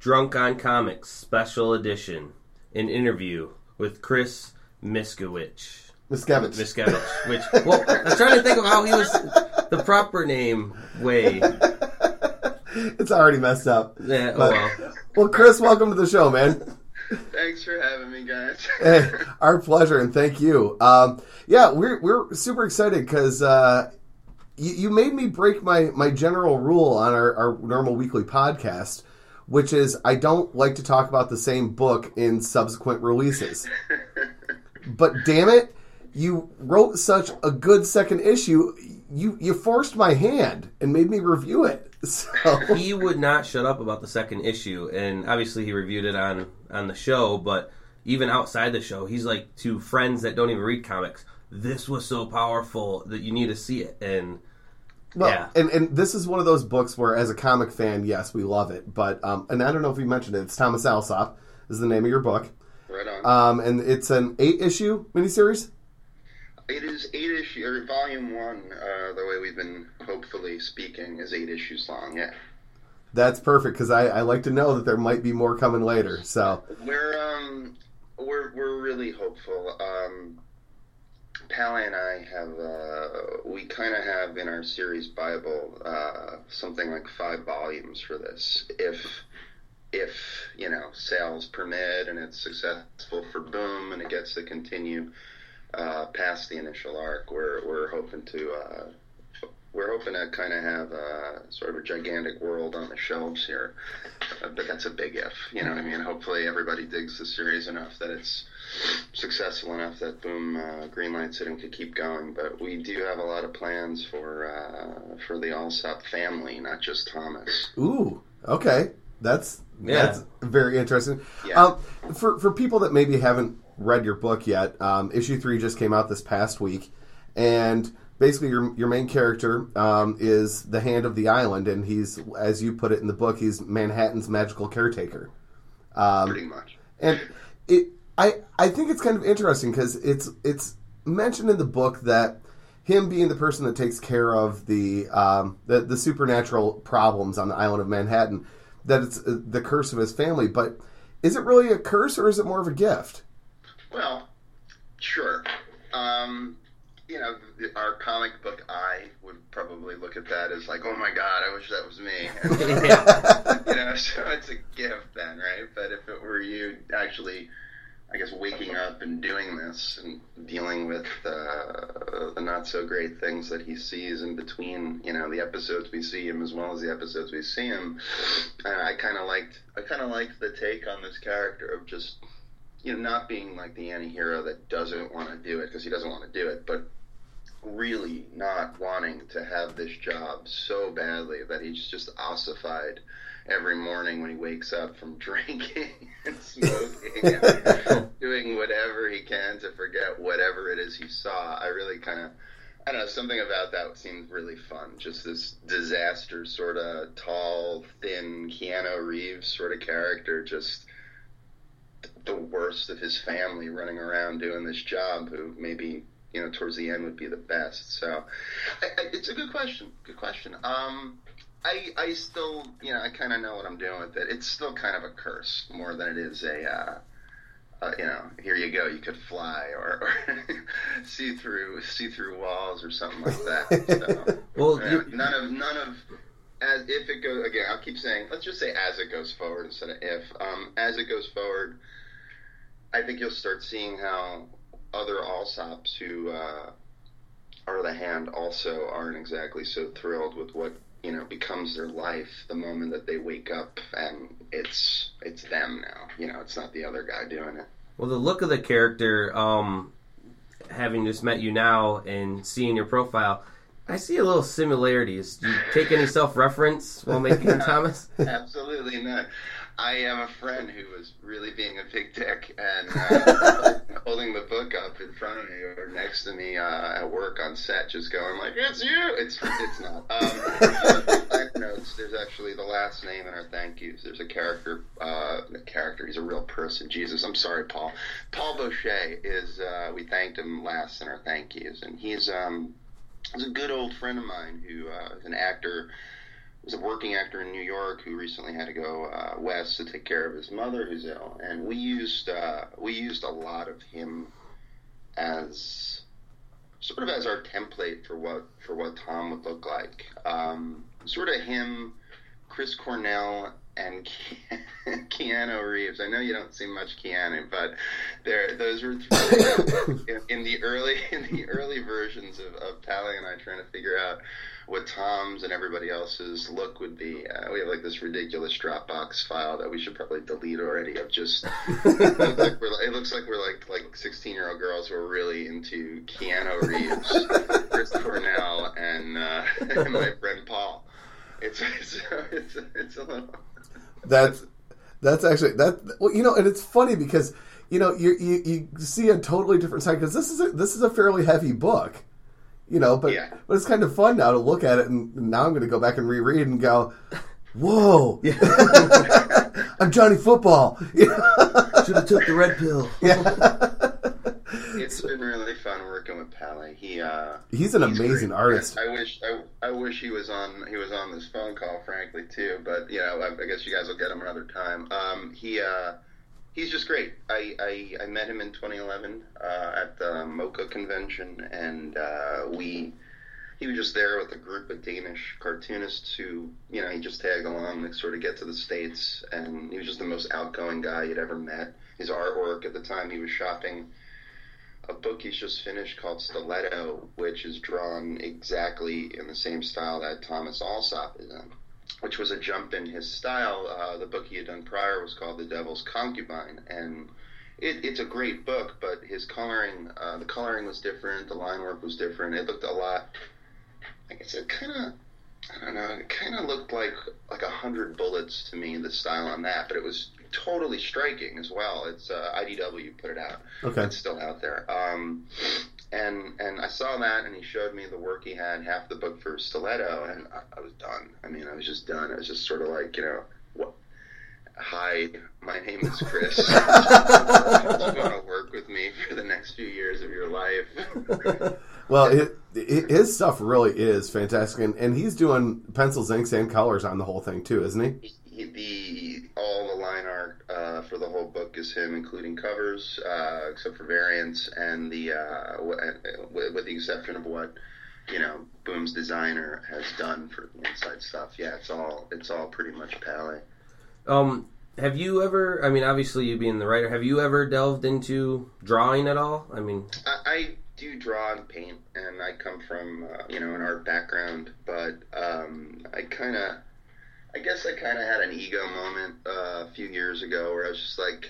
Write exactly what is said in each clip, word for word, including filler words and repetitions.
Drunk on Comics Special Edition, an interview with Chris Miskowicz. Miskevich. Miskevich. Which, well, I'm trying to think of how he was the proper name way. It's already messed up. Yeah, oh but, well. Well, Chris, welcome to the show, man. Thanks for having me, guys. Hey, our pleasure, and thank you. Um, yeah, we're we're super excited because uh, you, you made me break my, my general rule on our, our normal weekly podcast, which is I don't like to talk about the same book in subsequent releases. But damn it, you wrote such a good second issue, you you forced my hand and made me review it. So he would not shut up about the second issue, and obviously he reviewed it on, on the show, but even outside the show, he's like to friends that don't even read comics, this was so powerful that you need to see it. And well, yeah. and, and this is one of those books where as a comic fan, yes, we love it, but um, and I don't know if you mentioned it, it's Thomas Alsop is the name of your book. Right on. Um, and it's an eight-issue miniseries? It is eight issue, or volume one, uh, the way we've been hopefully speaking, is eight issues long, yeah. That's perfect, because I, I like to know that there might be more coming later, so. We're, um, we're, we're really hopeful. Um, Pally and I have, uh, we kind of have in our series Bible, uh, something like five volumes for this. If, if, you know, sales permit and it's successful for Boom and it gets to continue Uh, past the initial arc, we're we're hoping to uh, we're hoping to kind of have a sort of a gigantic world on the shelves here, uh, but that's a big if. You know what I mean? Hopefully, everybody digs the series enough that it's successful enough that Boom uh, greenlights it and could keep going. But we do have a lot of plans for uh, for the Alsop family, not just Thomas. Ooh, okay, that's yeah. that's very interesting. Yeah. Um, for for people that maybe haven't read your book yet, um, issue three just came out this past week, and basically your your main character um, is the Hand of the Island, and he's, as you put it in the book, he's Manhattan's magical caretaker. Um, Pretty much. And it, I I think it's kind of interesting because it's it's mentioned in the book that him being the person that takes care of the um, the, the supernatural problems on the island of Manhattan, that it's the curse of his family. But is it really a curse, or is it more of a gift? Well, sure. Um, you know, the, our comic book eye would probably look at that as like, oh my God, I wish that was me. And, yeah. you know, so it's a gift then, right? But if it were you actually, I guess, waking up and doing this and dealing with uh, the not so great things that he sees in between, you know, the episodes we see him as well as the episodes we see him, uh, I kind of liked, I kind of liked the take on this character of just, you know, not being like the anti-hero that doesn't want to do it because he doesn't want to do it, but really not wanting to have this job so badly that he's just ossified every morning when he wakes up from drinking and smoking and doing whatever he can to forget whatever it is he saw. I really kind of, I don't know, something about that seemed really fun. Just this disaster sort of tall, thin Keanu Reeves sort of character, just the worst of his family running around doing this job, who maybe, you know, towards the end would be the best. So I, I, it's a good question. Good question. Um, I, I still, you know, I kind of know what I'm doing with it. It's still kind of a curse more than it is a, uh, uh, you know, here you go, you could fly or, or see through, see through walls or something like that. So, well, yeah, you, none of, none of, as if it goes, again, I'll keep saying, let's just say as it goes forward instead of if. Um, as it goes forward, I think you'll start seeing how other Alsops who uh, are the Hand also aren't exactly so thrilled with what, you know, becomes their life the moment that they wake up and it's it's them now. You know, it's not the other guy doing it. well, the look of the character, um, having just met you now and seeing your profile, I see a little similarities. Do you take any self-reference while making Thomas? Absolutely not. I am a friend who was really being a big dick and uh, holding the book up in front of me or next to me uh, at work on set, just going like, "It's you." It's it's not. Um, side notes. There's actually the last name in our thank yous. There's a character. Uh, a character. He's a real person. Jesus, I'm sorry, Paul. Paul Boucher is. Uh, we thanked him last in our thank yous, and he's um, he's a good old friend of mine who uh, is an actor was a working actor in New York who recently had to go uh, west to take care of his mother who's ill, and we used uh, we used a lot of him as sort of as our template for what for what Tom would look like. Um, sort of him, Chris Cornell, and Ke- Keanu Reeves. I know you don't see much Keanu, but there those were three in, in the early in the early versions of, of Pally and I trying to figure out what Tom's and everybody else's look would be. Uh, we have like this ridiculous Dropbox file that we should probably delete already of just it looks like we're, it looks like we're like like sixteen year old girls who are really into Keanu Reeves, Chris Cornell, and, uh, and my friend Paul. It's it's it's, it's a little. That's that's actually that. Well, you know, and it's funny because you know you you, you see a totally different side because this is a, this is a fairly heavy book, you know. But yeah. but it's kind of fun now to look at it, and now I'm going to go back and reread and go, whoa, yeah. I'm Johnny Football. Should have took the red pill. Yeah. It's been really fun working with Pally. He uh, he's an he's amazing great. artist. I wish I, I wish he was on he was on this phone call, frankly, too. But you know, I, I guess you guys will get him another time. Um, he uh, he's just great. I, I, I met him in twenty eleven uh, at the MoCA convention, and uh, we he was just there with a group of Danish cartoonists who, you know, he just tagged along to sort of get to the States, and he was just the most outgoing guy you'd ever met. His artwork at the time, he was shopping a book he's just finished called Stiletto, which is drawn exactly in the same style that Thomas Alsop is in, which was a jump in his style. Uh, the book he had done prior was called The Devil's Concubine, and it, it's a great book, but his coloring, uh, the coloring was different, the line work was different. It looked a lot, I guess it kind of, I don't know, it kind of looked like like a hundred bullets to me, the style on that, but it was totally striking as well. It's uh, I D W put it out. Okay. It's still out there. Um, and and I saw that, and he showed me the work he had, half the book for Stiletto, and I, I was done. I mean, I was just done. I was just sort of like, you know, what? Hi, my name is Chris. You want to work with me for the next few years of your life? Well, it, it, his stuff really is fantastic, and, and he's doing pencils, inks, and colors on the whole thing too, isn't he? he the all the line art uh, for the whole book is him, including covers, uh, except for variants, and the uh, w- with the exception of what you know Boom's designer has done for the inside stuff. Yeah, it's all it's all pretty much Pally. Um, have you ever? I mean, obviously, you being the writer, have you ever delved into drawing at all? I mean, I, I do draw and paint, and I come from uh, you know an art background, but um, I kind of, I guess I kind of had an ego moment uh, a few years ago where I was just like,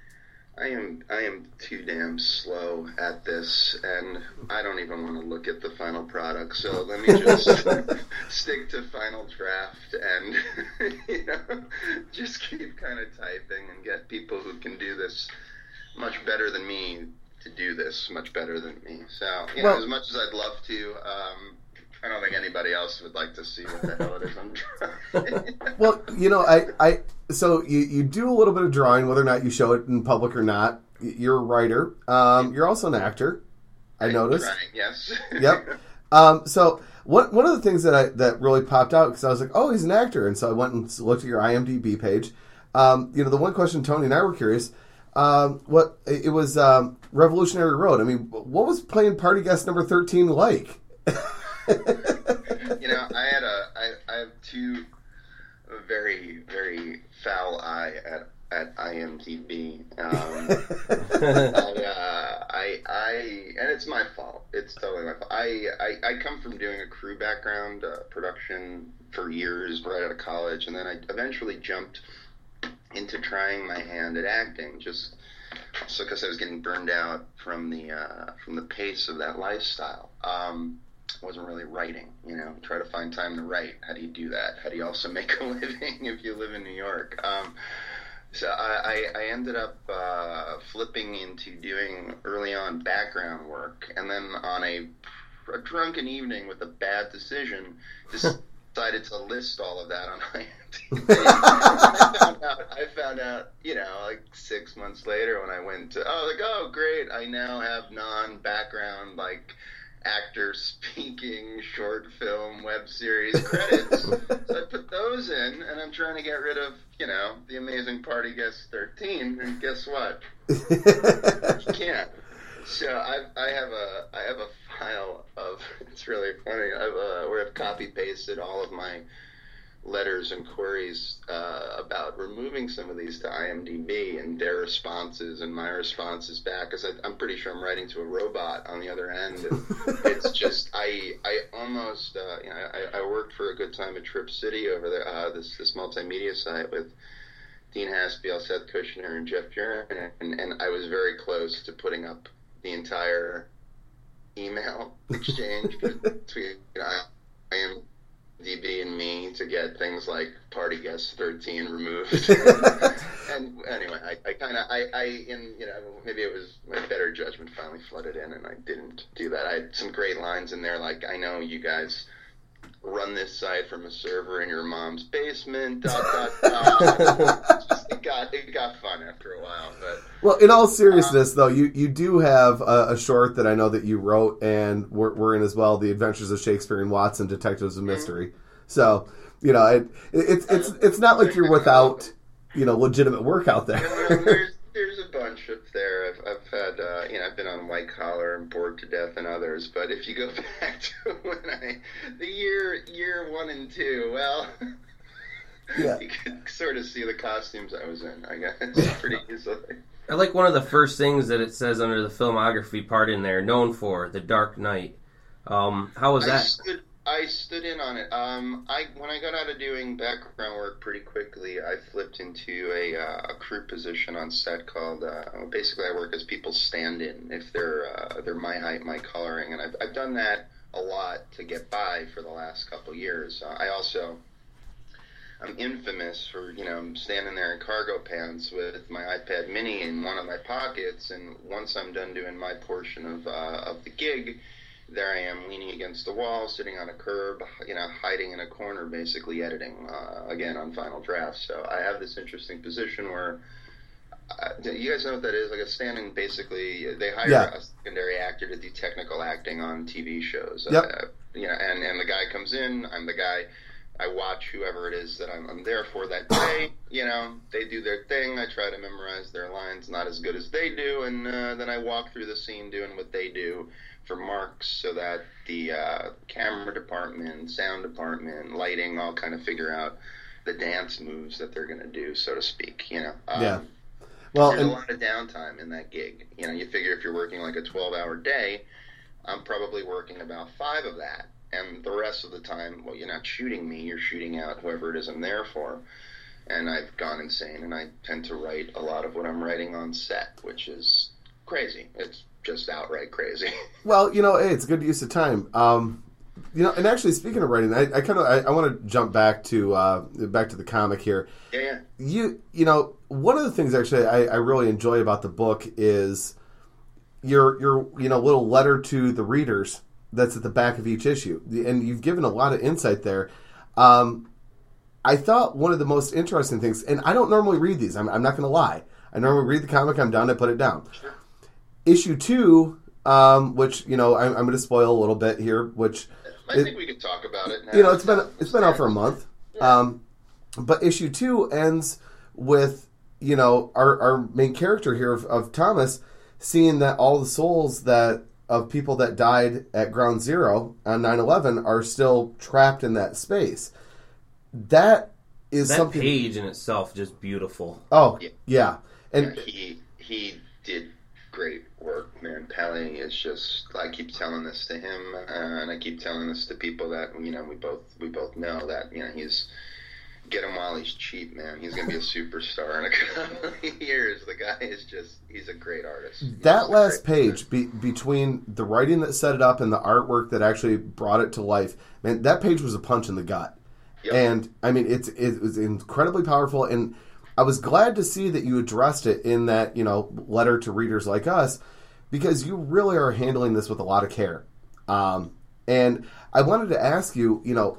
I am I am too damn slow at this, and I don't even want to look at the final product. So let me just stick to final draft and you know just keep kind of typing and get people who can do this much better than me to do this much better than me. So you well, know, as much as I'd love to, um, I don't think anybody else would like to see what the hell it is I'm drawing. Well, you know, I, I so you, you do a little bit of drawing, whether or not you show it in public or not. You're a writer. Um, you're also an actor. I I'm noticed. trying, yes. Yep. Um, so one one of the things that I that really popped out because I was like, oh, he's an actor, and so I went and looked at your I M D B page. Um, you know, the one question Tony and I were curious. Um, what it was um, Revolutionary Road. I mean, what was playing party guest number thirteen like? You know, I had a, I, I have two very, very foul eye at, at I M D B. Um, I, uh, I, I, and it's my fault. It's totally my fault. I, I, I come from doing a crew background, uh, production for years right out of college, and then I eventually jumped into trying my hand at acting, just also because I was getting burned out from the, uh, from the pace of that lifestyle. Um, wasn't really writing, you know, try to find time to write. How do you do that? How do you also make a living if you live in New York? Um, so I, I, I ended up uh, flipping into doing early on background work, and then on a, a drunken evening with a bad decision, decided to list all of that on I M D B. I, found out, I found out, you know, like six months later when I went to, oh, like, oh, great, I now have non-background, like, actor speaking short film web series credits. So I put those in, and I'm trying to get rid of, you know, The Amazing Party Guest thirteen, and guess what? You can't. So I I have a I have a file of, it's really funny, I've uh, where I've copy pasted all of my letters and queries uh, about removing some of these to IMDb, and their responses and my responses back, because I'm pretty sure I'm writing to a robot on the other end. And it's just I I almost uh, you know I, I worked for a good time at Trip City over there, uh, this this multimedia site with Dean Haspiel, Seth Kushner, and Jeff Purin, and, and I was very close to putting up the entire email exchange between you know, IMDb and me to get things like Party Guest thirteen removed. And anyway, I, I kind of, I, I, in, you know, maybe it was my better judgment finally flooded in, and I didn't do that. I had some great lines in there, like, I know you guys run this site from a server in your mom's basement, dot, dot, dot. Just, it got, it got fun after a while, but... Well, in all seriousness, um, though, you, you do have a, a short that I know that you wrote, and we're, we're in as well, The Adventures of Shakespeare and Watson, Detectives of Mystery. Mm-hmm. So, you know, it, it, it's it's it's not like you're without, you know, legitimate work out there. there's, there's a bunch up there. I've, I've had, uh, you know, I've been on White Collar and Bored to Death and others, but if you go back to when I, the year, year one and two, well... Yeah. You could sort of see the costumes I was in, I guess, pretty easily. I like one of the first things that it says under the filmography part in there, known for, The Dark Knight. Um, how was I that? Stood, I stood in on it. Um, I when I got out of doing background work pretty quickly, I flipped into a, uh, a crew position on set called, uh, basically I work as people's stand-in, if they're, uh, they're my height, my coloring, and I've, I've done that a lot to get by for the last couple years. Uh, I also... I'm infamous for, you know, standing there in cargo pants with my iPad mini in one of my pockets, and once I'm done doing my portion of uh, of the gig, there I am leaning against the wall, sitting on a curb, you know, hiding in a corner, basically editing, uh, again, on final draft. So I have this interesting position where, uh, you guys know what that is? Like a standing, basically, they hire yeah. a secondary actor to do technical acting on T V shows. Yep. Uh, you know, and, and the guy comes in, I'm the guy... I watch whoever it is that I'm, I'm there for that day. You know, they do their thing. I try to memorize their lines, not as good as they do, and uh, then I walk through the scene doing what they do for marks, so that the uh, camera department, sound department, lighting all kind of figure out the dance moves that they're going to do, so to speak. You know. Um, yeah. Well, there's and- a lot of downtime in that gig. You know, you figure if you're working like a twelve-hour day, I'm probably working about five of that. And the rest of the time, well, you're not shooting me, you're shooting out whoever it is I'm there for. And I've gone insane, and I tend to write a lot of what I'm writing on set, which is crazy. It's just outright crazy. Well, you know, hey, it's a good use of time. Um, you know, and actually, speaking of writing, I, I kind of I, I want to jump back to uh, back to the comic here. Yeah, yeah. You you know, one of the things actually I, I really enjoy about the book is your your you know little letter to the readers that's at the back of each issue, and you've given a lot of insight there. Um, I thought one of the most interesting things, and I don't normally read these, I'm, I'm not going to lie. I normally read the comic, I'm done, I put it down. Sure. Issue two, um, which, you know, I'm, I'm going to spoil a little bit here, which... I it, think we could talk about it now. You know, it's been it's been out for a month. Yeah. Um, but issue two ends with, you know, our, our main character here of, of Thomas seeing that all the souls that of people that died at Ground Zero on nine eleven are still trapped in that space. That is that something... page in itself just beautiful. Oh, Yeah. yeah. And Yeah, he he did great work, man. Pally is just, I keep telling this to him, uh, and I keep telling this to people that, you know, we both we both know that, you know, he's, get him while he's cheap, man. He's going to be a superstar in a couple of years. The guy is just, he's a great artist. He's that a last great page, be, between the writing that set it up and the artwork that actually brought it to life, man, that page was a punch in the gut. Yep. And, I mean, it's it was incredibly powerful, and I was glad to see that you addressed it in that, you know, letter to readers like us, because you really are handling this with a lot of care. Um, and I wanted to ask you, you know,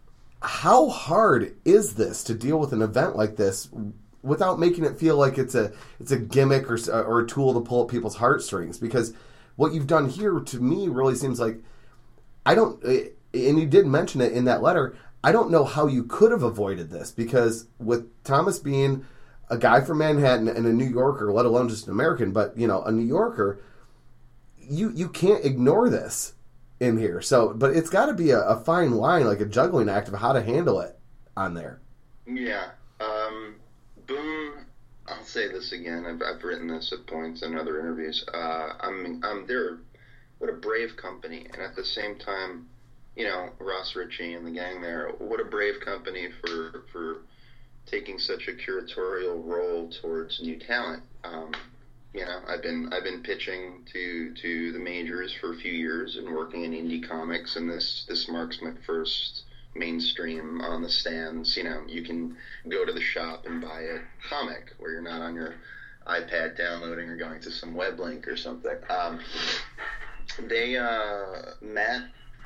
how hard is this to deal with an event like this without making it feel like it's a it's a gimmick or or a tool to pull at people's heartstrings? Because what you've done here to me really seems like I don't, and you did mention it in that letter, I don't know how you could have avoided this, because with Thomas being a guy from Manhattan and a New Yorker, let alone just an American, but, you know, a New Yorker, you you can't ignore this in here. So, but it's got to be a, a fine line, like a juggling act of how to handle it on there. Yeah. Um, Boom, I'll say this again. I've, I've written this at points in other interviews. Uh, I'm, I'm, they're, what a brave company. And at the same time, you know, Ross Ritchie and the gang there, what a brave company for for taking such a curatorial role towards new talent. Um, you know, I've been I've been pitching to to the majors for a few years and working in indie comics, and this this marks my first mainstream on the stands. You know, you can go to the shop and buy a comic where you're not on your iPad downloading or going to some web link or something. Um, they uh, Matt.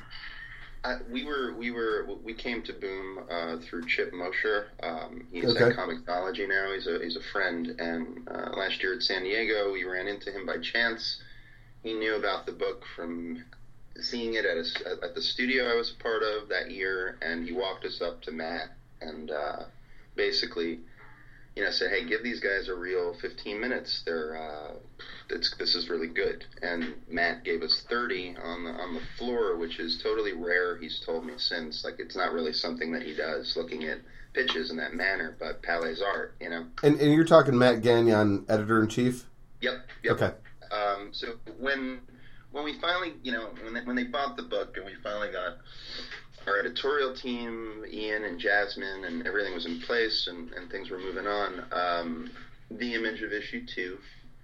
I, we were we were we came to Boom uh, through Chip Mosher. Um, he's okay. at Comixology now. He's a he's a friend. And uh, last year at San Diego, we ran into him by chance. He knew about the book from seeing it at a, at the studio I was a part of that year, and he walked us up to Matt and uh, basically, you know, said, "Hey, give these guys a real fifteen minutes. They're uh, it's, this is really good." And Matt gave us thirty on the on the floor, which is totally rare. He's told me since, like, it's not really something that he does, looking at pitches in that manner. But Palais art, you know. And and you're talking Matt Gagnon, editor in chief. Yep. Yep. Okay. Um, so when when we finally, you know, when they, when they bought the book and we finally got our editorial team, Ian and Jasmine, and everything was in place and, and things were moving on, um, the image of issue two,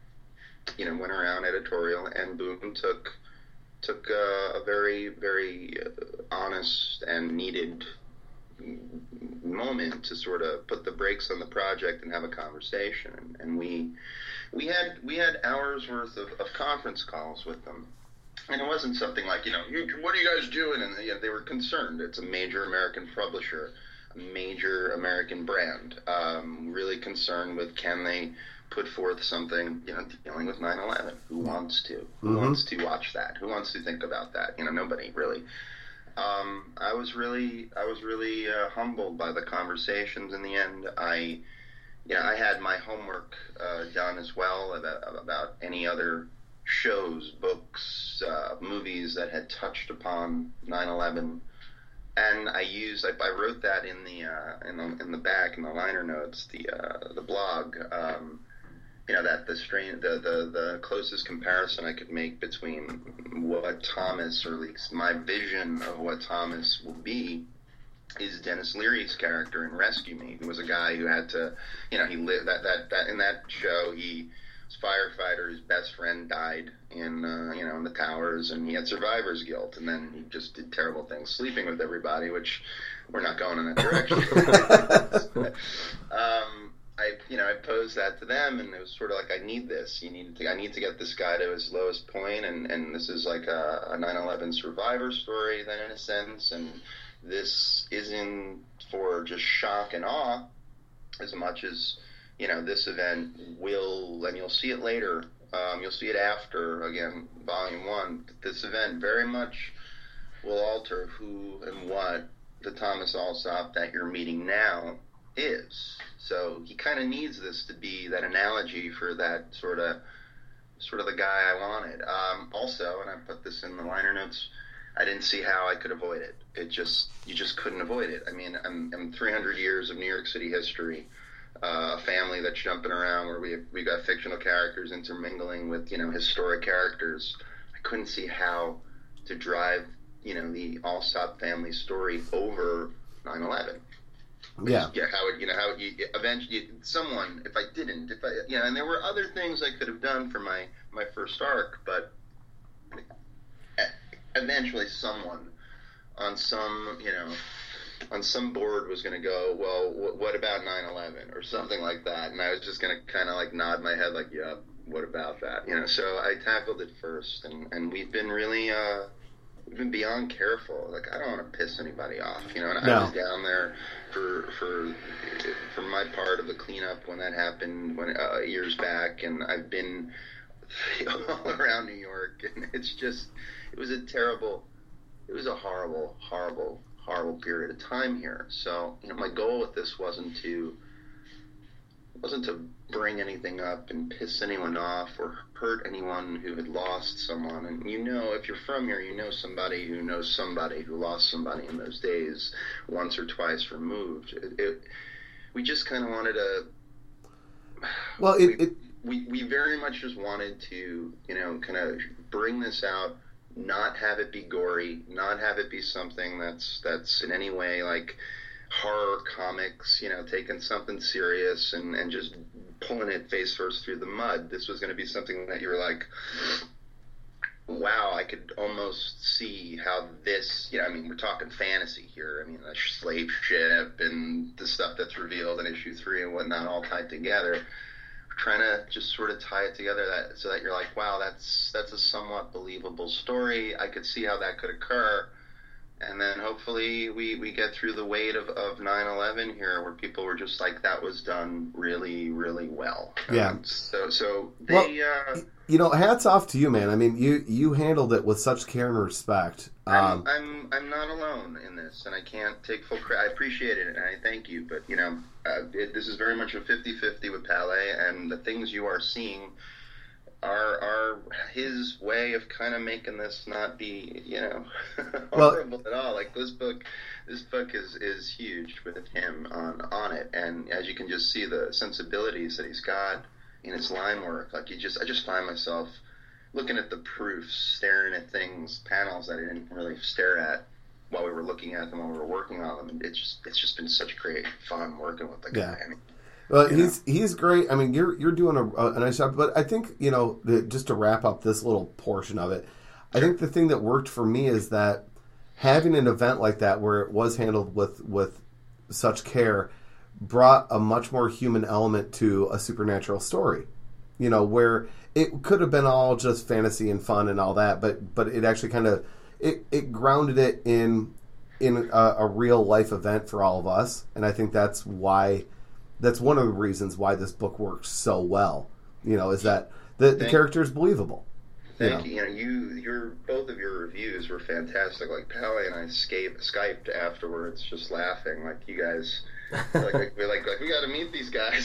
you know, went around editorial, and Boom took took uh, a very, very uh, honest and needed moment to sort of put the brakes on the project and have a conversation. And, and we we had we had hours worth of, of conference calls with them. And it wasn't something like, you know, what are you guys doing? And you know, they were concerned. It's a major American publisher, a major American brand, um, really concerned with, can they put forth something, you know, dealing with nine eleven. Who wants to? Who mm-hmm. wants to watch that? Who wants to think about that? You know, nobody really. Um, I was really, I was really uh, humbled by the conversations. In the end, I, you know, I had my homework uh, done as well about, about any other shows, books, uh, movies that had touched upon nine eleven, and I used, I, I wrote that in the uh, in the in the back in the liner notes, the uh, the blog. Um, you know, that the strain, the, the the closest comparison I could make between what Thomas, or at least my vision of what Thomas will be, is Dennis Leary's character in Rescue Me, who was a guy who had to, you know, he lived that that, that in that show he. Firefighter, his best friend died in uh, you know in the towers, and he had survivor's guilt, and then he just did terrible things, sleeping with everybody, which we're not going in that direction. um, I you know I posed that to them, and it was sort of like, I need this. You need to I need to get this guy to his lowest point, and, and this is like a, a nine eleven survivor story, then, in a sense, and this isn't for just shock and awe as much as, you know, this event will, and you'll see it later, um, you'll see it after, again, volume one, this event very much will alter who and what the Thomas Alsop that you're meeting now is. So he kind of needs this to be that analogy for that sort of, sort of the guy I wanted. Um, also, and I put this in the liner notes, I didn't see how I could avoid it. It just, you just couldn't avoid it. I mean, I'm, I'm three hundred years of New York City history, Uh, a family that's jumping around, where we we got fictional characters intermingling with, you know, historic characters. I couldn't see how to drive, you know, the Alsop family story over nine eleven. Yeah. Yeah. How it, you know, how you, eventually someone, if I didn't, if I, you know, and there were other things I could have done for my my first arc, but eventually someone on some, you know, on some board was going to go, well, wh- what about nine eleven or something like that? And I was just going to kind of like nod my head like, yeah, what about that? You know, so I tackled it first, and, and we've been really, uh, we've been beyond careful. Like, I don't want to piss anybody off, you know, and no. I was down there for, for, for my part of the cleanup when that happened when uh, years back, and I've been all around New York, and it's just, it was a terrible, it was a horrible, horrible, horrible period of time here. So, you know, my goal with this wasn't to, wasn't to bring anything up and piss anyone off or hurt anyone who had lost someone. And you know, if you're from here, you know somebody who knows somebody who lost somebody in those days, once or twice removed. It, it, we just kind of wanted to. Well, it, we, it we we very much just wanted to, you know, kind of bring this out, not have it be gory, not have it be something that's that's in any way like horror comics, you know, taking something serious and, and just pulling it face first through the mud. This was going to be something that you were like, wow, I could almost see how this, you know, I mean, we're talking fantasy here. I mean, the slave ship and the stuff that's revealed in issue three and whatnot all tied together. We're trying to just sort of tie it together that so that you're like, wow, that's that's a somewhat believable story. I could see how that could occur. And then hopefully we, we get through the weight of, of nine eleven here where people were just like, that was done really, really well. Yeah. Um, so so they... Well, uh, you know, hats off to you, man. I mean, you, you handled it with such care and respect. Um, I'm, I'm I'm not alone in this, and I can't take full credit. I appreciate it, and I thank you. But, you know, uh, it, this is very much a fifty-fifty with Palais, and the things you are seeing are are his way of kind of making this not be, you know, horrible well, at all. Like this book, this book is, is huge with him on on it, and as you can just see the sensibilities that he's got in his line work. Like you just, I just find myself looking at the proofs, staring at things, panels that I didn't really stare at while we were looking at them, while we were working on them. And it's just, it's just been such great fun working with the guy. Yeah. I mean, Well, he's know? he's great. I mean, you're you're doing a, a nice job. But I think, you know, the, just to wrap up this little portion of it, I think the thing that worked for me is that having an event like that where it was handled with with such care brought a much more human element to a supernatural story. You know, where it could have been all just fantasy and fun and all that, but but it actually kind of it, it grounded it in in a, a real life event for all of us, and I think that's why. That's one of the reasons why this book works so well. You know, is that the, the character is believable. Thank you. You know, you, your both of your reviews were fantastic. Like Palais and I Skype, Skyped afterwards, just laughing. Like you guys, like, like we're like, like we got to meet these guys.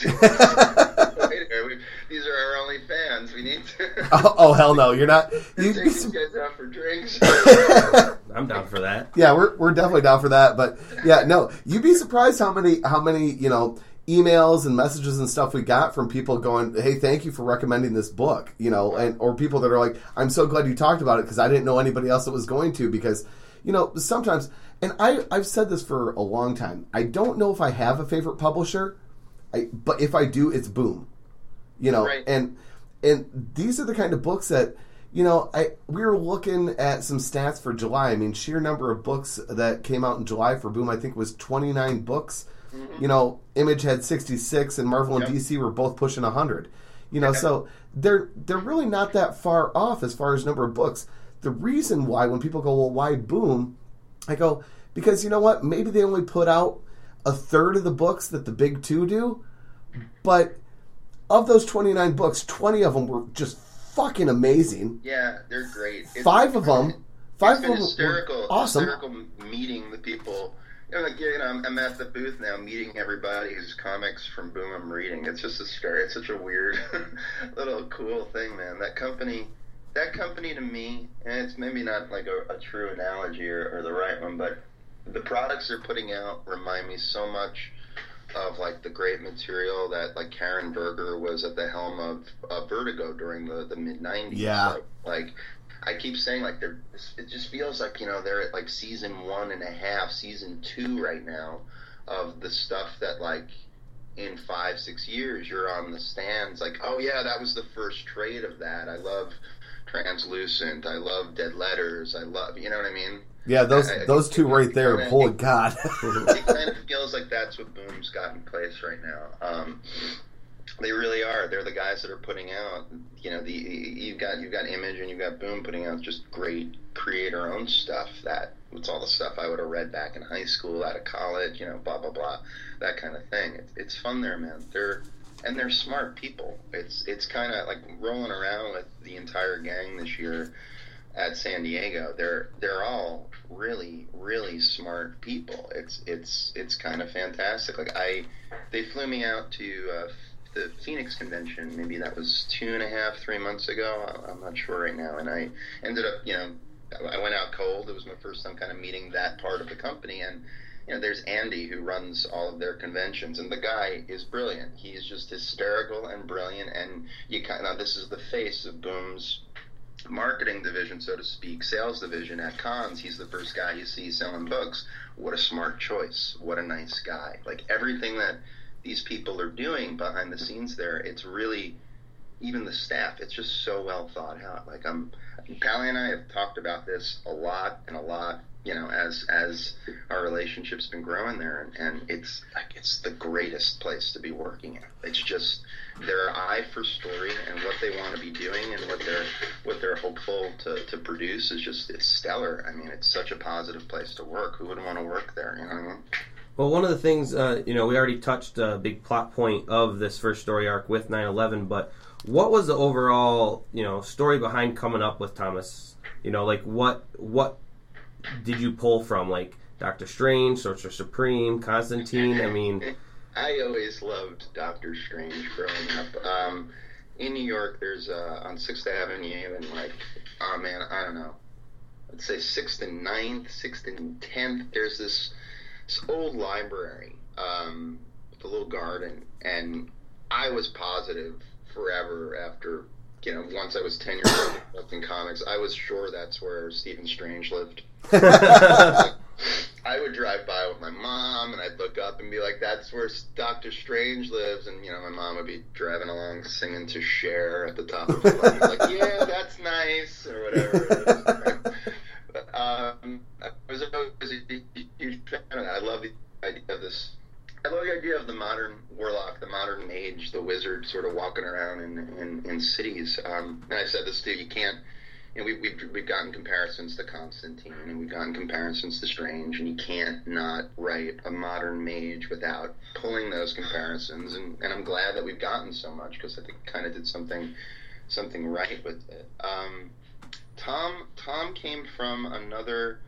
Later. We, these are our only fans. We need to. oh, oh hell no! You're not. You, take these guys out for drinks. I'm down for that. Yeah, we're we're definitely down for that. But yeah, no, you'd be surprised how many how many you know. emails and messages and stuff we got from people going, hey, thank you for recommending this book, you know, and or people that are like, I'm so glad you talked about it because I didn't know anybody else that was going to, because, you know, sometimes, and I, I've said this for a long time, I don't know if I have a favorite publisher, I, but if I do, it's Boom, you know, right. and and these are the kind of books that, you know, I we were looking at some stats for July. I mean, sheer number of books that came out in July for Boom, I think was twenty-nine books. You know, Image had sixty-six, and Marvel and yep. D C were both pushing one hundred. You know, so they're they're really not that far off as far as number of books. The reason why, when people go, well, why Boom? I go, because you know what? Maybe they only put out a third of the books that the big two do, but of those twenty-nine books, twenty of them were just fucking amazing. Yeah, they're great. Five it's, of them, five it's of them hysterical, were awesome. Hysterical meeting the people. You know, like, you know, I'm, I'm at the booth now, meeting everybody whose comics from Boom I'm reading. It's just a story. It's such a weird, little cool thing, man. That company, that company to me, and it's maybe not like a, a true analogy or, or the right one, but the products they're putting out remind me so much of like the great material that like Karen Berger was at the helm of uh, Vertigo during the, the mid nineties. Yeah. So, like. I keep saying, like, they're, it just feels like, you know, they're at, like, season one and a half, season two right now of the stuff that, like, in five, six years, you're on the stands, like, oh, yeah, that was the first trade of that. I love Translucent. I love Dead Letters. I love, you know what I mean? Yeah, those I, those I, two right there, kinda, holy it, God. It kind of feels like that's what Boom's got in place right now. Um, They really are. They're the guys that are putting out, you know, the you've got you've got Image and you've got Boom putting out just great creator-owned stuff. That it's all the stuff I would have read back in high school, out of college, you know, blah blah blah, that kind of thing. It's it's fun there, man. They're and they're smart people. It's it's kind of like rolling around with the entire gang this year at San Diego. They're they're all really really smart people. It's it's it's kind of fantastic. Like I, they flew me out to uh, the Phoenix convention. Maybe that was two and a half, three months ago. I'm not sure right now. And I ended up, you know, I went out cold. It was my first time kind of meeting that part of the company. And you know, there's Andy who runs all of their conventions, and the guy is brilliant. He's just hysterical and brilliant. And you kind of, this is the face of Boom's marketing division, so to speak, sales division at cons. He's the first guy you see selling books. What a smart choice. What a nice guy. Like everything that these people are doing behind the scenes there, it's really, even the staff, it's just so well thought out. Like I'm, Pally and I have talked about this a lot and a lot, you know, as as our relationship's been growing there, and, and it's like it's the greatest place to be working at. It's just their eye for story and what they want to be doing and what they're what they're hopeful to, to produce is just, it's stellar. I mean, it's such a positive place to work. Who wouldn't want to work there? You know what I mean? Well, one of the things, uh, you know, we already touched a big plot point of this first story arc with nine eleven, but what was the overall, you know, story behind coming up with Thomas? You know, like what what did you pull from, like Doctor Strange, Sorcerer Supreme, Constantine? I mean, I always loved Doctor Strange growing up. Um, in New York, there's uh, on Sixth Avenue and like, oh man, I don't know, let's say Sixth and Ninth, Sixth and Tenth. There's this this old library um, with a little garden, and I was positive forever after, you know, once I was ten years old collecting comics, I was sure that's where Stephen Strange lived. I would drive by with my mom, and I'd look up and be like, that's where Doctor Strange lives, and, you know, my mom would be driving along singing to Cher at the top of her lungs, like, yeah, that's nice, or whatever. But, um, I was always a huge fan of that. I love the idea of this. I love the idea of the modern warlock, the modern mage, the wizard sort of walking around in in, in cities. Um, and I said this too, you can't, you know, we, we've, we've gotten comparisons to Constantine, and we've gotten comparisons to Strange, and you can't not write a modern mage without pulling those comparisons. And, and I'm glad that we've gotten so much, because I think it kind of did something something right with it. Um, Tom Tom came from another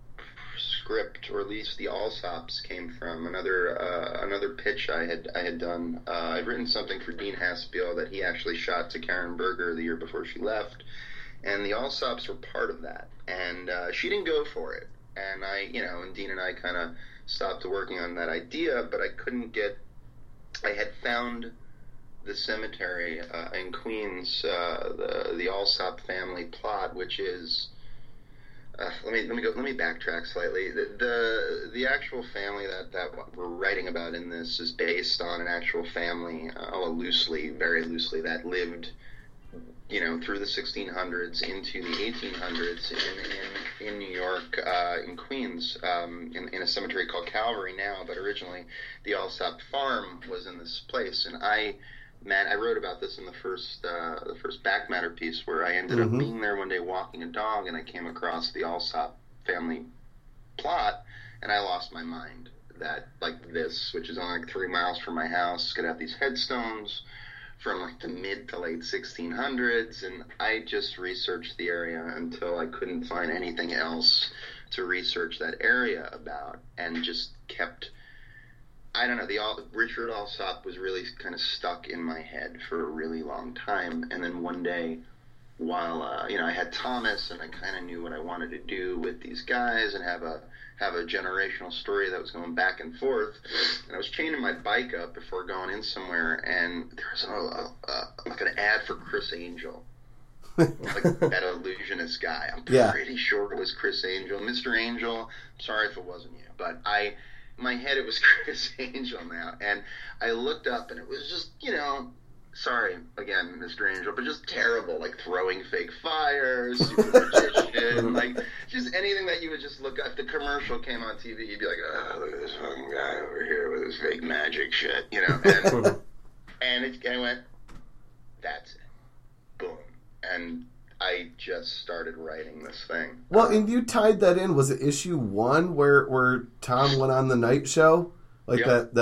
script, or at least the Allsops came from another uh, another pitch I had I had done. Uh, I'd written something for Dean Haspiel that he actually shot to Karen Berger the year before she left, and the Allsops were part of that. And uh, she didn't go for it, and I, you know, and Dean and I kind of stopped working on that idea, but I couldn't get. I had found the cemetery uh, in Queens, uh, the the Allsop family plot, which is. Uh, let me let me go. Let me backtrack slightly. The, the the actual family that, that we're writing about in this is based on an actual family, uh, well, loosely, very loosely, that lived, you know, through the sixteen hundreds into the eighteen hundreds in in, in New York, uh, in Queens, um, in, in a cemetery called Calvary now, but originally the Allsop farm was in this place, and I. Matt, I wrote about this in the first uh, the first back matter piece, where I ended mm-hmm. up being there one day walking a dog, and I came across the Allsop family plot, and I lost my mind. That, like this, which is only like three miles from my house, could have these headstones from like the mid to late sixteen hundreds, and I just researched the area until I couldn't find anything else to research that area about, and just kept... I don't know, the Richard Allsop was really kind of stuck in my head for a really long time, and then one day, while, uh, you know, I had Thomas, and I kind of knew what I wanted to do with these guys, and have a have a generational story that was going back and forth, and I was chaining my bike up before going in somewhere, and there was a, a, a, like an ad for Chris Angel, like that illusionist guy. I'm yeah. pretty sure it was Chris Angel. Mister Angel, I'm sorry if it wasn't you, but I... my head, it was Chris Angel now, and I looked up, and it was just, you know, sorry, again, Mister Angel, but just terrible, like throwing fake fires, super magician, like, just anything that you would just look up. If the commercial came on T V, you'd be like, oh, look at this fucking guy over here with his fake magic shit, you know, and, and it, I went, that's it, boom, and I just started writing this thing. Well, and you tied that in. Was it issue one where where Tom went on the night show, like yep. that that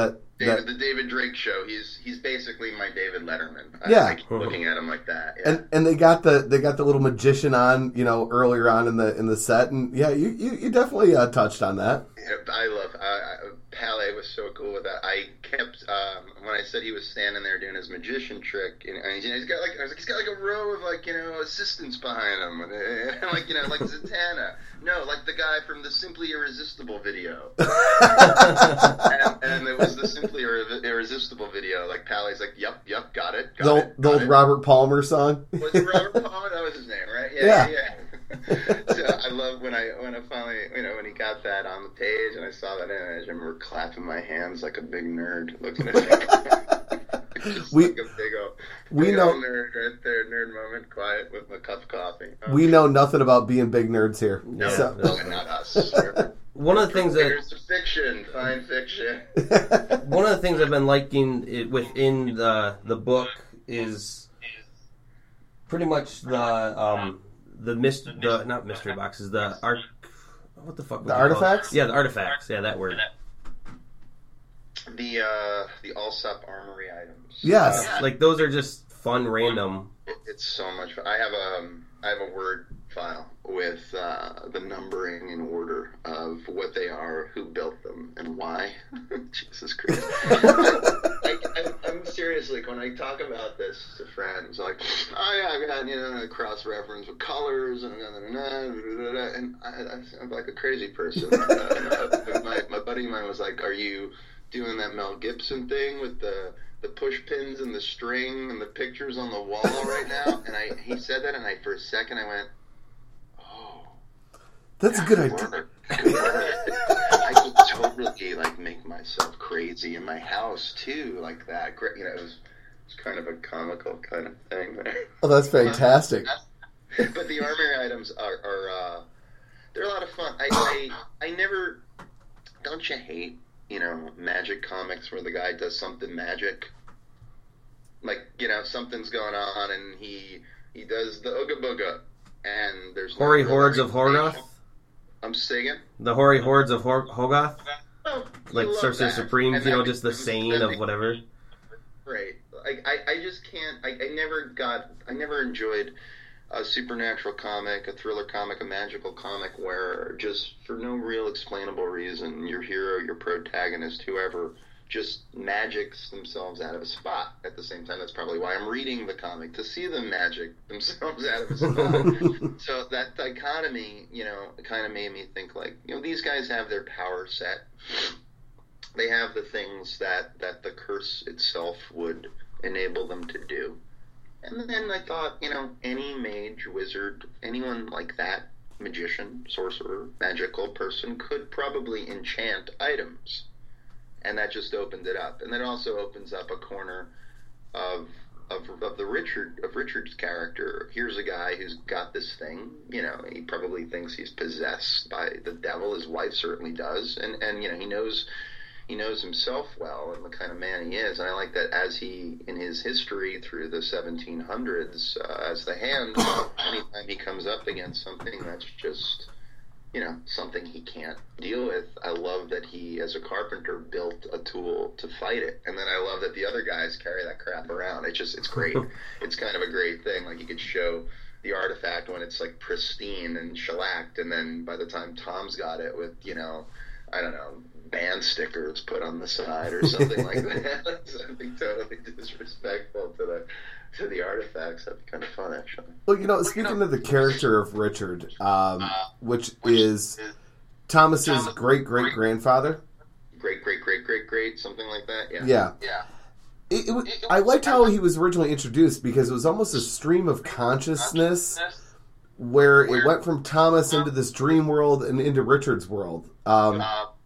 David, that, the David Drake show. He's he's basically my David Letterman. I, Yeah. I keep looking at him like that. Yeah. and and they got the they got the little magician on, you know, earlier on in the in the set, and yeah, you you, you definitely uh, touched on that. Yeah, I love. I, I, Palais was so cool with that. I kept um, when I said he was standing there doing his magician trick, and, and he's got like I was like he's got like a row of like you know assistants behind him, and, and like you know like Zatanna. No, like the guy from the Simply Irresistible video. and, and it was the Simply Irre- Irresistible video. Like Palais, like, yep, yep, got it, got The, it. the got old it. Robert Palmer song. Was it Robert Palmer? That was his name, right? Yeah, Yeah. yeah. yeah. So I love when I when I finally you know when he got that on the page and I saw that image. I remember clapping my hands like a big nerd looking at it. Just We- like a big old, we big know- old nerd right there, nerd moment, quiet with my cup of coffee. Oh, We know nothing about being big nerds here. No, So- no. not us. We're- One of the things that There's fiction, fine fiction. one of the things I've been liking it within the the book is pretty much the um the mist the not mystery boxes the arc what the fuck would The you call it? artifacts? Yeah, the artifacts. Yeah, that word. The uh, the Allsop Armory items. Yes. Uh, Like those are just fun, random. it- it's so much fun. I have a um, I have a Word file with uh, the numbering in order of what they are, who built them, and why. Jesus Christ. I, I, I'm seriously, when I talk about this to friends, like, oh yeah, I've got, you know, cross-reference with colors, and, and, and I, I sound like a crazy person. uh, my, my buddy of mine was like, are you doing that Mel Gibson thing with the the push pins and the string and the pictures on the wall right now? And I he said that, and I for a second I went, oh, That's a good good idea. work. Good work. I could totally like make myself crazy in my house too, like that. Great, you know, it was, it was kind of a comical kind of thing there. Oh, that's fantastic. But the armory items are, are uh, they're a lot of fun. I, I I never. Don't you hate, you know, magic comics where the guy does something magic? Like, you know, something's going on and he he does the ooga booga and there's no Hoary real hordes of explanation. Horgoth. I'm singing. The hoary hordes of Hor- Hogoth. Oh, Like you love Sorcerer that. Supremes, And you know, that just the makes- saying that of makes- whatever. Right. Like I, I just can't. I, I never got. I never enjoyed a supernatural comic, a thriller comic, a magical comic where just for no real explainable reason, your hero, your protagonist, whoever, just magics themselves out of a spot. At the same time, that's probably why I'm reading the comic, to see them magic themselves out of a spot. So that dichotomy, you know, kind of made me think like, you know, these guys have their power set. They have the things that, that the curse itself would enable them to do. And then I thought, you know, any mage, wizard, anyone like that, magician, sorcerer, magical person could probably enchant items. And that just opened it up. And then it also opens up a corner of of of the Richard of Richard's character. Here's a guy who's got this thing, you know, he probably thinks he's possessed by the devil. His wife certainly does. And and you know, he knows He knows himself well and the kind of man he is, and I like that as he, in his history through the seventeen hundreds, uh, as the Hand, anytime he comes up against something that's just, you know, something he can't deal with, I love that he, as a carpenter, built a tool to fight it, and then I love that the other guys carry that crap around. It's just, it's great. It's kind of a great thing. Like, you could show the artifact when it's, like, pristine and shellacked, and then by the time Tom's got it with, you know, I don't know, band stickers put on the side or something like that. Something totally disrespectful to the to the artifacts. That'd be kind of fun, actually. Well, you know, speaking of the character of Richard, um, which is Thomas's great great grandfather. Great, great, great, great, great, something like that. Yeah. Yeah. Yeah. It, it, was- I liked how he was originally introduced because it was almost a stream of consciousness where it went from Thomas into this dream world and into Richard's world. Um,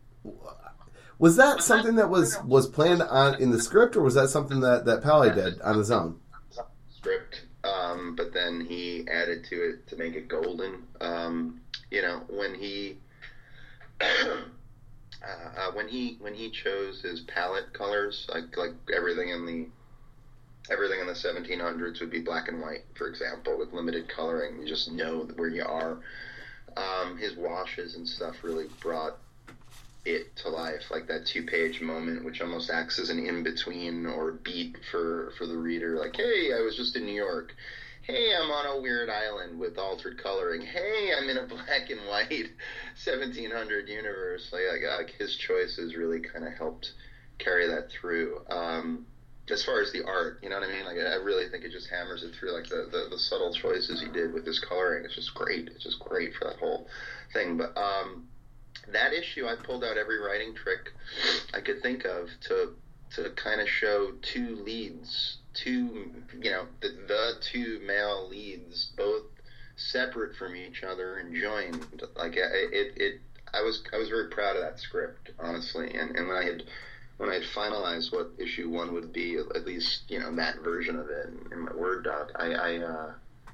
was that something that was, was planned on in the script, or was that something that, that Palais did on his own? Script, um, but then he added to it to make it golden. Um, you know, when he uh, uh, when he when he chose his palette colors, like like everything in the everything in the seventeen hundreds would be black and white, for example, with limited coloring. You just know where you are. Um, his washes and stuff really brought it to life, like that two-page moment, which almost acts as an in-between or beat for, for the reader. Like, hey, I was just in New York. Hey, I'm on a weird island with altered coloring. Hey, I'm in a black and white seventeen hundred universe. Like, like, like his choices really kind of helped carry that through. Um, as far as the art, you know what I mean? Like, I really think it just hammers it through. Like the, the, the subtle choices he did with his coloring, it's just great. It's just great for that whole thing. But um, that issue, I pulled out every writing trick I could think of to to kind of show two leads. Two, you know, the, the two male leads, both separate from each other and joined. Like it, it, it, I was, I was very proud of that script, honestly. And, and when I had, when I had finalized what issue one would be, at least you know that version of it in, in my Word doc, I, I uh,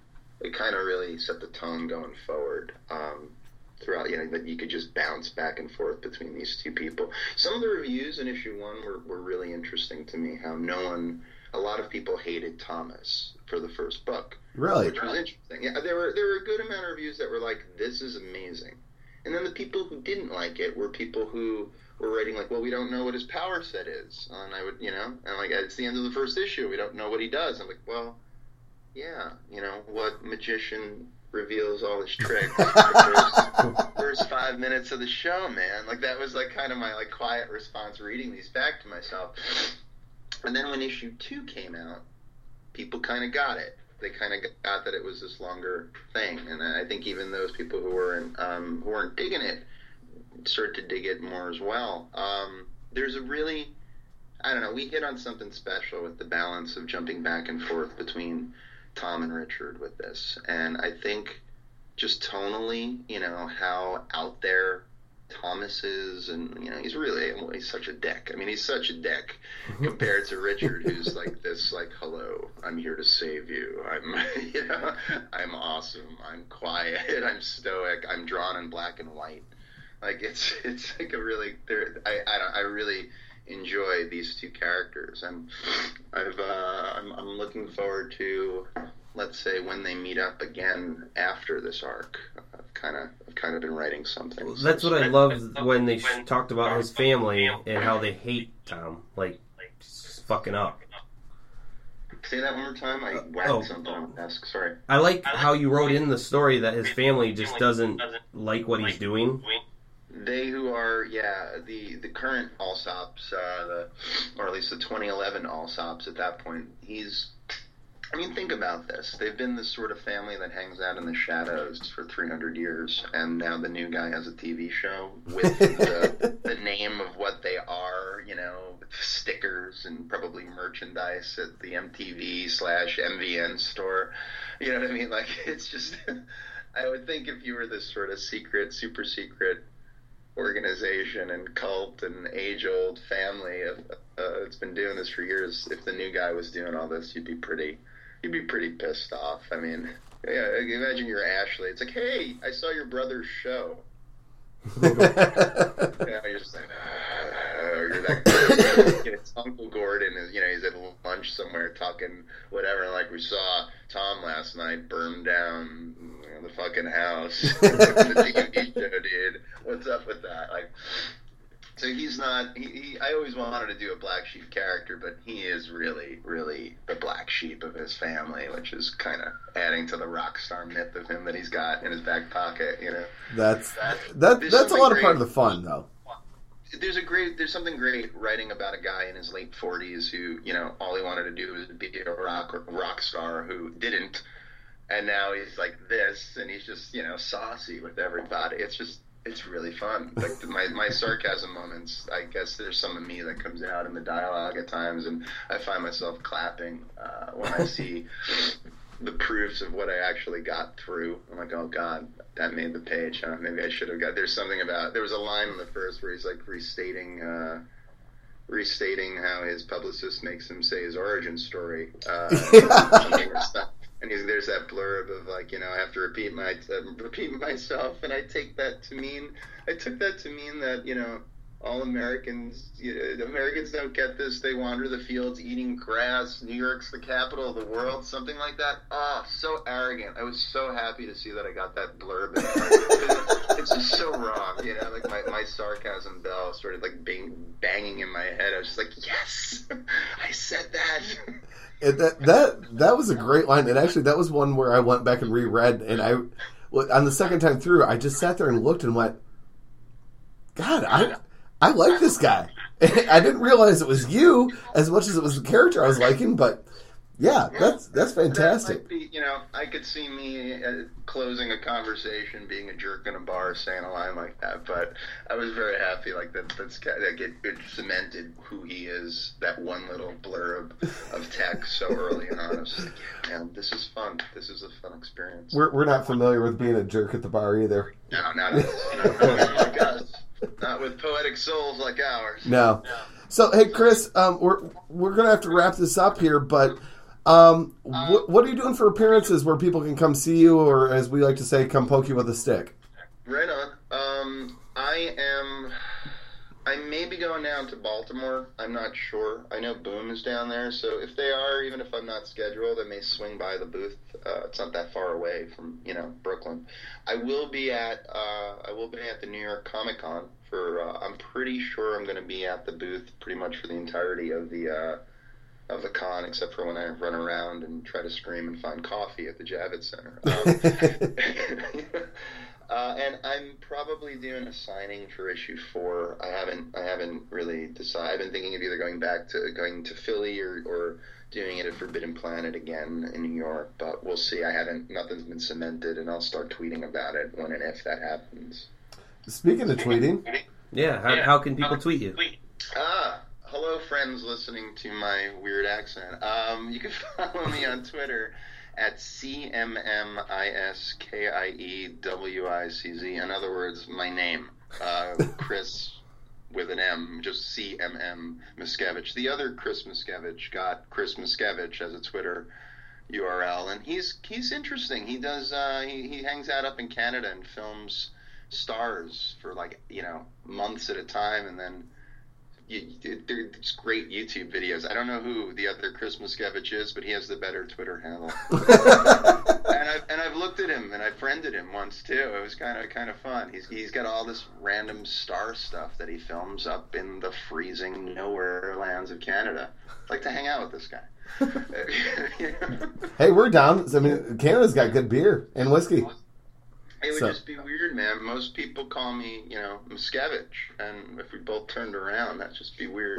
it kind of really set the tone going forward. Um, throughout, you know, that you could just bounce back and forth between these two people. Some of the reviews in issue one were, were really interesting to me. How no one. A lot of people hated Thomas for the first book. Really? Which was interesting. Yeah, there were there were a good amount of reviews that were like, this is amazing. And then the people who didn't like it were people who were writing like, well, we don't know what his power set is. And I would, you know, and like, it's the end of the first issue. We don't know what he does. I'm like, well, yeah, you know, what magician reveals all his tricks? first, first five minutes of the show, man. Like, that was like kind of my like quiet response reading these back to myself. And then when issue two came out, people kind of got it. They kind of got that it was this longer thing, and I think even those people who weren't um, who weren't digging it started to dig it more as well. Um, there's a really, I don't know, we hit on something special with the balance of jumping back and forth between Tom and Richard with this, and I think just tonally, you know, how out there Thomas is, and you know, he's really well, he's such a dick. I mean, he's such a dick compared to Richard, who's like this, like, hello, I'm here to save you. I'm, you know, I'm awesome. I'm quiet. I'm stoic. I'm drawn in black and white. Like it's it's like a really, I I don't, I really enjoy these two characters, and I've uh, I'm I'm looking forward to, let's say, when they meet up again after this arc. I've kind of I've kind of been writing something. That's what I love when they talked about his family and how they hate Tom, like just fucking up. Say that one more time. I whacked oh. something on the desk. Sorry. I like how you wrote in the story that his family just doesn't like what he's doing. They who are, yeah, the, the current Allsops, uh, the, or at least the twenty eleven Allsops at that point, he's, I mean, think about this. They've been this sort of family that hangs out in the shadows for three hundred years, and now the new guy has a T V show with the, the name of what they are, you know, stickers and probably merchandise at the M T V slash M V N store. You know what I mean? Like, it's just, I would think if you were this sort of secret, super secret organization and cult and age-old family of, uh, it's been doing this for years, if the new guy was doing all this, you'd be pretty you'd be pretty pissed off. I mean, yeah, imagine you're Ashley. It's like, hey, I saw your brother's show. You know, you're just like, ah, or you're that, you know, Uncle Gordon is, you know, he's at lunch somewhere talking whatever, and like, we saw Tom last night burn down, you know, the fucking house. The T V show, dude. What's up with that? Like, so he's not, he, he, I always wanted to do a black sheep character, but he is really, really the black sheep of his family, which is kind of adding to the rock star myth of him that he's got in his back pocket, you know. That's, that, that that's a lot of great, part of the fun, though. There's a great, there's something great writing about a guy in his late forties who, you know, all he wanted to do was be a rock, rock star who didn't, and now he's like this, and he's just, you know, saucy with everybody. It's just, it's really fun. Like my, my sarcasm moments, I guess there's some of me that comes out in the dialogue at times, and I find myself clapping uh, when I see the proofs of what I actually got through. I'm like, oh God, that made the page, huh? Maybe I should have got, there's something about, there was a line in the first where he's like restating, uh, restating how his publicist makes him say his origin story. Uh, and he's, there's that blurb of like, you know, I have to repeat my uh, repeat myself, and I take that to mean I took that to mean that, you know, all Americans, you know, Americans don't get this. They wander the fields eating grass. New York's the capital of the world, something like that. Oh, so arrogant. I was so happy to see that I got that blurb. It's just so wrong, you know. Like my, my sarcasm bell started like bang, banging in my head. I was just like, yes, I said that. And that that that was a great line, and actually that was one where I went back and reread, and I, on the second time through, I just sat there and looked and went, God, I I like this guy. I didn't realize it was you as much as it was the character I was liking, but yeah, that's that's fantastic. That might be, you know, I could see me uh, closing a conversation, being a jerk in a bar, saying a line like that. But I was very happy, like that. That's that it, it cemented who he is. That one little blurb of text so early on. I was just like, yeah, man, this is fun. This is a fun experience. We're we're not familiar with being a jerk at the bar either. No, not us. No, not like us. Not with poetic souls like ours. No. So hey, Chris, um, we're we're gonna have to wrap this up here, but. Um, what, what are you doing for appearances where people can come see you, or as we like to say, come poke you with a stick? Right on. Um, I am. I may be going down to Baltimore. I'm not sure. I know Boom is down there, so if they are, even if I'm not scheduled, I may swing by the booth. Uh, it's not that far away from you know Brooklyn. I will be at. Uh, I will be at the New York Comic Con for. Uh, I'm pretty sure I'm going to be at the booth pretty much for the entirety of the. Uh, of the con, except for when I run around and try to scream and find coffee at the Javits Center. Um, uh, and I'm probably doing a signing for issue four. I haven't, I haven't really decided. I've been thinking of either going back to going to Philly or, or doing it at Forbidden Planet again in New York. But we'll see. I haven't. Nothing's been cemented, and I'll start tweeting about it when and if that happens. Speaking of tweeting, yeah, how, how can people tweet you? Ah. Hello, friends listening to my weird accent. Um, you can follow me on Twitter at C M M I S K I E W I C Z. In other words, my name, uh, Chris with an M, just C M M Miscavige. The other Chris Miscavige got Chris Miscavige as a Twitter U R L, and he's he's interesting. He does uh, he, he hangs out up in Canada and films stars for like you know months at a time, and then. You, there's great YouTube videos. I don't know who the other Chris Miscavige is, but he has the better Twitter handle. and I've and I've looked at him and I friended him once too. It was kind of kind of fun. He's he's got all this random star stuff that he films up in the freezing nowhere lands of Canada. I'd like to hang out with this guy. You know? Hey, we're down. I mean, Canada's got good beer and whiskey. It would so. just be weird, man. Most people call me, you know, Miscavige, and if we both turned around, that'd just be weird.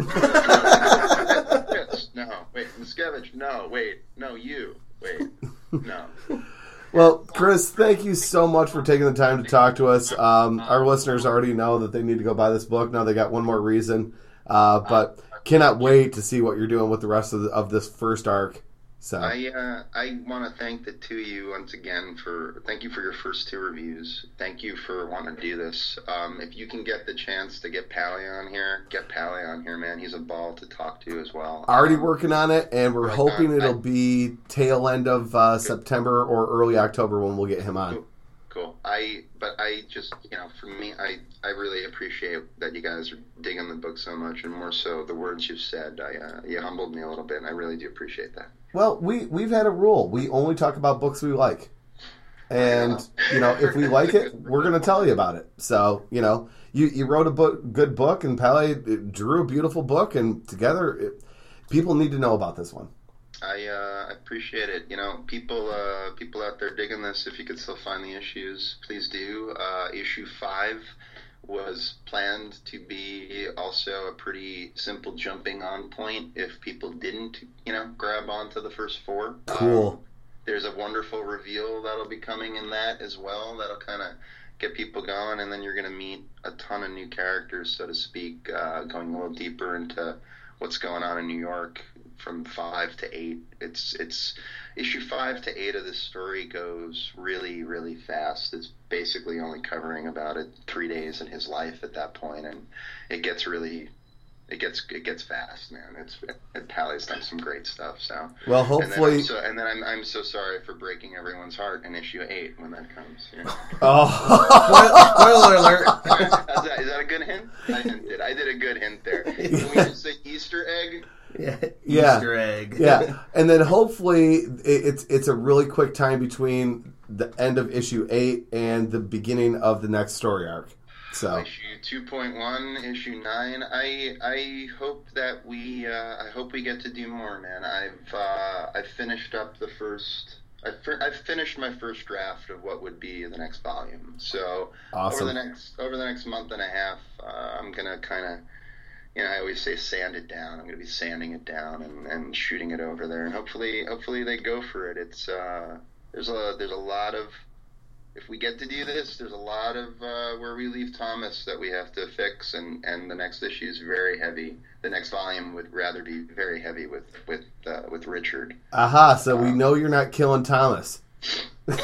No, wait, Miscavige, no, wait, no, you, wait, no. Well, Chris, thank you so much for taking the time to talk to us. Um, our listeners already know that they need to go buy this book. Now they got one more reason, uh, but cannot wait to see what you're doing with the rest of, the, of this first arc. So. I uh, I want to thank the two of you once again for thank you for your first two reviews. Thank you for wanting to do this. Um, if you can get the chance to get Pally on here, get Pally on here, man. He's a ball to talk to as well. Already um, working on it, and we're hoping on. it'll I, be tail end of uh, September or early October when we'll get him on. Cool. Cool. I but I just you know for me I, I really appreciate that you guys are digging the book so much, and more so the words you've said. I uh, you humbled me a little bit, and I really do appreciate that. Well, we, we've had a rule. We only talk about books we like. And, you know, if we like it, we're going to tell you about it. So, you know, you, you wrote a book, good book, and Pally drew a beautiful book, and together, it, people need to know about this one. I uh, appreciate it. You know, people uh, people out there digging this, if you could still find the issues, please do. Uh, issue five was planned to be also a pretty simple jumping on point if people didn't, you know, grab onto the first four. Cool. Um, there's a wonderful reveal that'll be coming in that as well. That'll kind of get people going, and then you're going to meet a ton of new characters, so to speak, uh, going a little deeper into what's going on in New York from five to eight. It's it's issue five to eight of this story goes really, really fast. It's basically only covering about it three days in his life at that point, and it gets really, it gets it gets fast, man. It's it, Pally's done some great stuff. So well, hopefully, and then I'm so, and then I'm, I'm so sorry for breaking everyone's heart in issue eight when that comes. You know? Oh, spoiler alert! Is that, is that a good second hint? I hinted. I did a good hint there. Can we just say Easter egg? Yeah. Yeah. Easter egg. Yeah, and then hopefully it, it's it's a really quick time between the end of issue eight and the beginning of the next story arc. So issue two point one, issue nine. I I hope that we uh, I hope we get to do more, man. I've uh, I've finished up the first. I've, I've finished my first draft of what would be the next volume. So awesome. over the next over the next month and a half, uh, I'm gonna kind of. You know, I always say sand it down. I'm going to be sanding it down and, and shooting it over there, and hopefully, hopefully they go for it. It's uh, there's a there's a lot of if we get to do this, there's a lot of uh, where we leave Thomas that we have to fix, and, and the next issue is very heavy. The next volume would rather be very heavy with with uh, with Richard. Aha! So um, we know you're not killing Thomas. I'm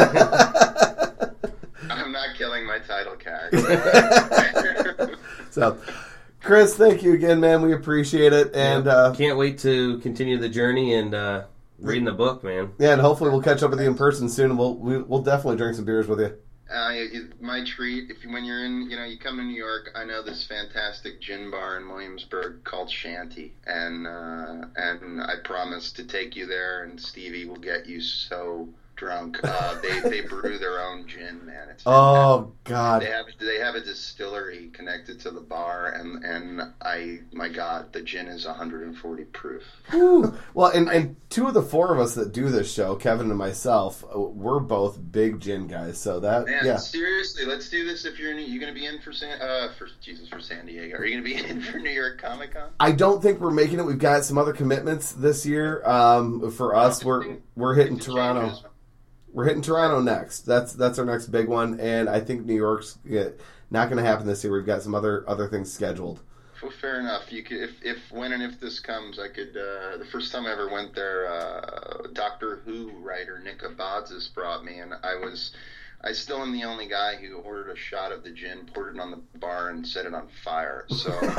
not killing my title character. So. Chris, thank you again, man. We appreciate it, and yeah, uh, can't wait to continue the journey and uh, reading the book, man. Yeah, and hopefully we'll catch up with you in person soon. We'll we, we'll definitely drink some beers with you. Uh, my treat. If you, when you're in, you know, you come to New York. I know this fantastic gin bar in Williamsburg called Shanty, and uh, and I promise to take you there. And Stevie will get you so drunk. Uh, they they brew their own gin, man. It's oh God! They have they have a distillery connected to the bar, and and I my God, the gin is one hundred forty proof. Whew. Well, and and two of the four of us that do this show, Kevin and myself, we're both big gin guys. So that man, yeah. seriously, let's do this. If you're in, you gonna be in for San uh for Jesus for San Diego? Are you gonna be in for New York Comic Con? I don't think we're making it. We've got some other commitments this year. Um, for us, we're we're hitting Toronto. We're hitting Toronto next. That's that's our next big one, and I think New York's yeah, not going to happen this year. We've got some other other things scheduled. Well, fair enough. You could, if if when and if this comes, I could. Uh, the first time I ever went there, uh, Doctor Who writer Nick Abadzis brought me, and I was. I still am the only guy who ordered a shot of the gin, poured it on the bar, and set it on fire. So I've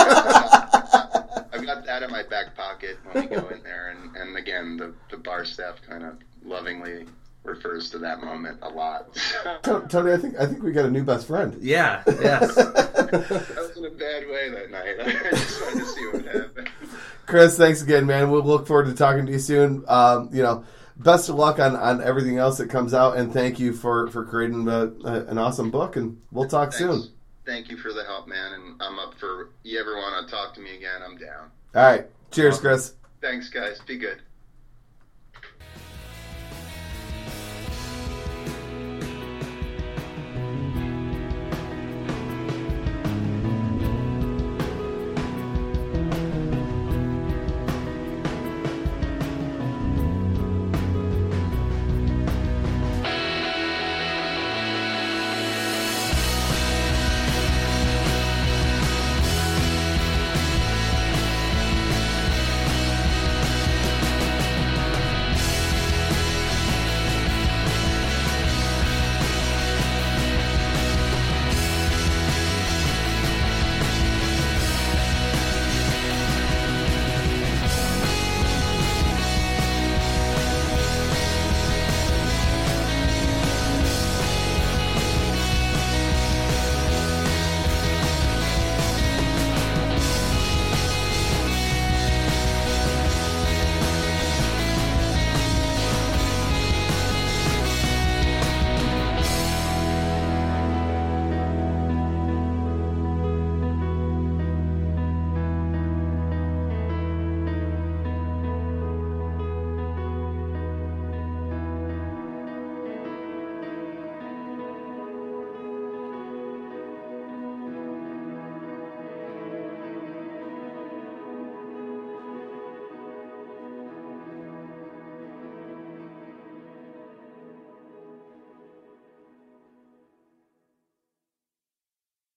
got that in my back pocket when we go in there, and, and again, the the bar staff kind of lovingly refers to that moment a lot. Tony, I think I think we got a new best friend. Yeah, yes. That was in a bad way that night. I just wanted to see what happened. Chris, thanks again, man. We'll look forward to talking to you soon. Um, you know, best of luck on, on everything else that comes out, and thank you for, for creating a, a, an awesome book, and we'll talk Thanks. soon. Thank you for the help, man, and I'm up for, you ever want to talk to me again, I'm down. All right. Cheers, Chris. Thanks, guys. Be good.